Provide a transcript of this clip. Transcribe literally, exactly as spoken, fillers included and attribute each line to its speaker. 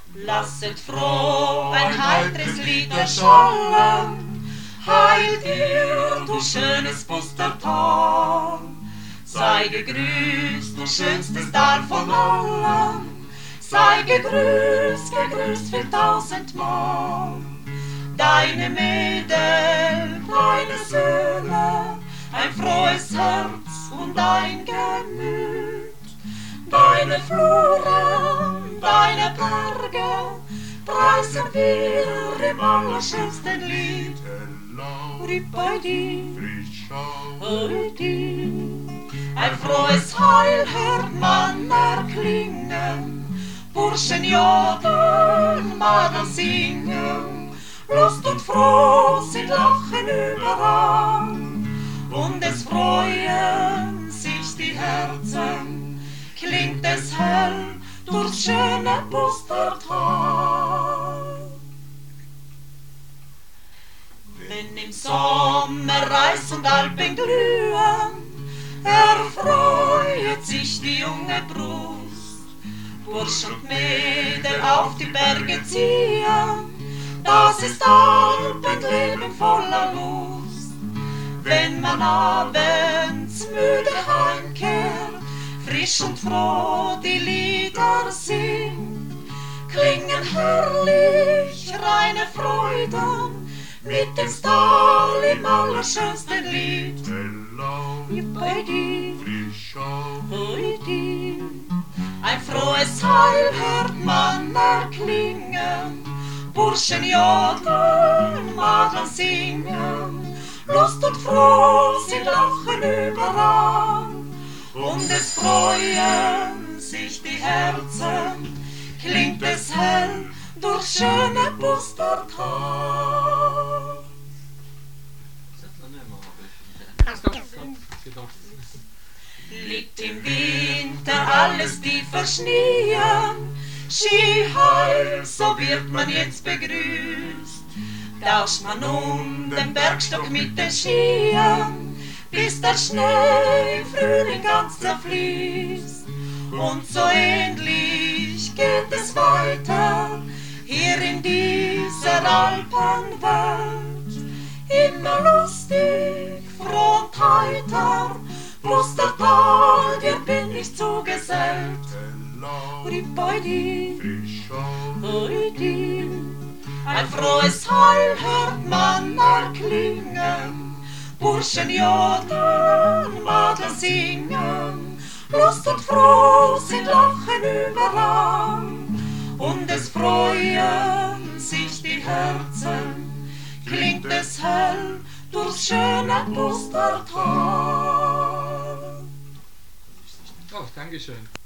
Speaker 1: Lasset froh ein heitres Lied erschallen, heil dir, du schönes Pustertal. Sei gegrüßt, du schönstes Tal von allen, sei gegrüßt, gegrüßt für tausendmal. Deine Mädel, deine Söhne, ein frohes Herz und ein Gemüt. Deine Fluren, deine Berge, preisen wir im allerschönsten Lied. Ripaidi, Ripaidi. Ein frohes Heil hört man erklingen, Burschen jodeln, Madel singen, Lust und Froh sind Lachen überall, und es freuen sich die Herzen, klingt es hell durchs schöne Pustertal. Wenn im Sommer Reis und Alpen glühen, erfreut sich die junge Brust. Bursch und Mädel auf die Berge ziehen, das ist Alpenleben voller Lust. Wenn man abends müde heimkehrt, frisch und froh die Lieder singt, klingen herrlich reine Freuden mit dem Stall im allerschönsten Lied. Ein frohes Heil hört man erklingen, Burschen jodeln, Madlen singen, Lust und Froh sind Lachen überall, und es freuen sich die Herzen, klingt es hell durchs schöne Pustertal. Liegt im Winter alles tief verschnien, Skiheil, so wird man jetzt begrüßt. Tauscht man um den Bergstock mit den Skien, bis der Schnee im Frühling ganz zerfließt. Und so ähnlich geht es weiter, hier in dieser Alpenwelt. Immer lustig, froh und heiter, Pustertal, dir bin ich zugesellt. Ein frohes Heil hört man erklingen, Burschen jodeln, Madlen singen, Lust und Froh sind Lachen überall, und es freuen sich die Herzen, klingt es hell durchs schöne Pustertal.
Speaker 2: Oh, danke schön.